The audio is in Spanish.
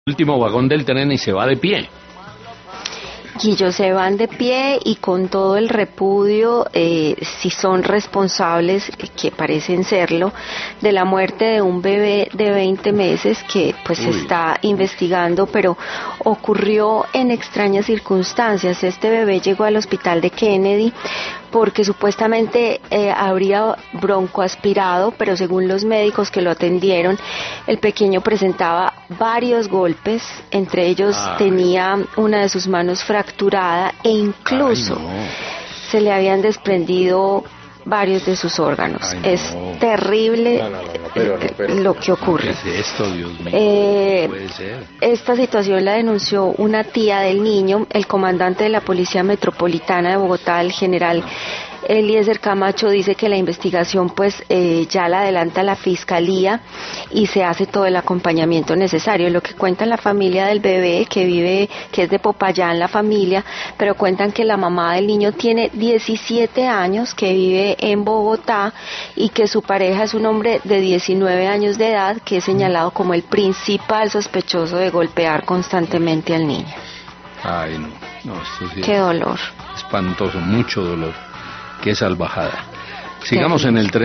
Último vagón del tren y se va de pie. Guillo, se van de pie y con todo el repudio, si son responsables, que parecen serlo, de la muerte de un bebé de 20 meses que pues se está investigando, pero ocurrió en extrañas circunstancias. Este bebé llegó al hospital de Kennedy porque supuestamente habría broncoaspirado, pero según los médicos que lo atendieron, el pequeño presentaba varios golpes, entre ellos tenía una de sus manos fracturada e incluso se le habían desprendido varios de sus órganos. Es terrible lo que ocurre. ¿Qué es esto, Dios mío? No puede ser. Esta situación la denunció una tía del niño. El comandante de la Policía Metropolitana de Bogotá, el general Eliezer Camacho, dice que la investigación pues ya la adelanta la fiscalía y se hace todo el acompañamiento necesario. Lo que cuenta la familia del bebé, que es de Popayán la familia, pero cuentan que la mamá del niño tiene 17 años, que vive en Bogotá y que su pareja es un hombre de 19 años de edad que es señalado como el principal sospechoso de golpear constantemente al niño. Ay, no, esto sí Qué dolor. espantoso, mucho dolor. Qué salvajada. Sigamos en el tren.